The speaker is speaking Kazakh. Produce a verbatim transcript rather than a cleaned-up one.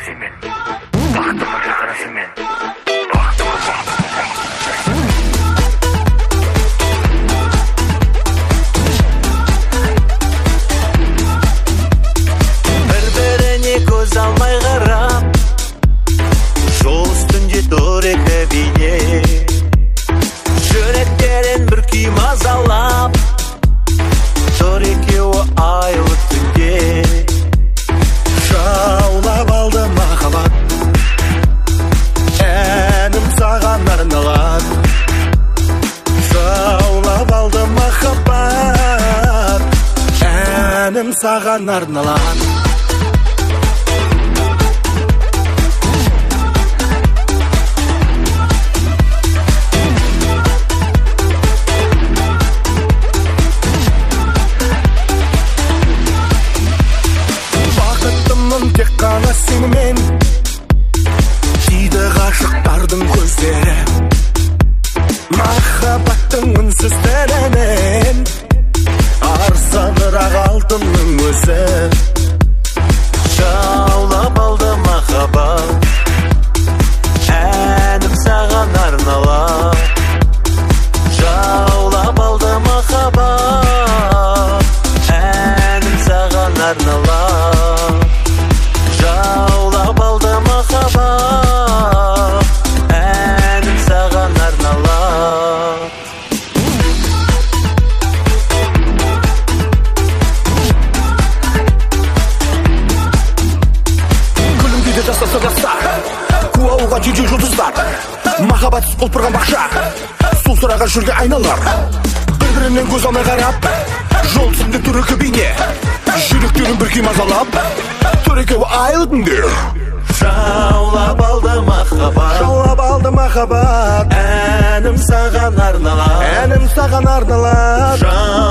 сенімен бақытыма жақынасың мен бақытыма бір-біріне көз алмай қарап жол үстінде дөрекі бейне жүректерін бір күй мазалап тұр екеуі айлы түнде жаулап алды махаббат әнім саған арналады жаулап алды махаббат әнім саған арналады тек қана сенімен дейді ғашықтардың көздері махаббаттың үнсіз тілінен арсанырақ алтынның өзі жаулап алды махаббат әнім саған арналады жаулап алды махаббат әнім саған арналады жаулап алды махаббат әнім саған арналады күлімдейді жастаса жастар қуауға жүдеу жұлдыздар махаббатсыз құлпырған бақша сол сұраған жүрге айналар бір-бірінен көз алмай қарап жол үстінде түрекі бейне жүректерін бір күй мазалап тұр екеуі айлы түнде жаулап алды махаббат жаулап алды махаббат әнім саған арналады әнім саған арналады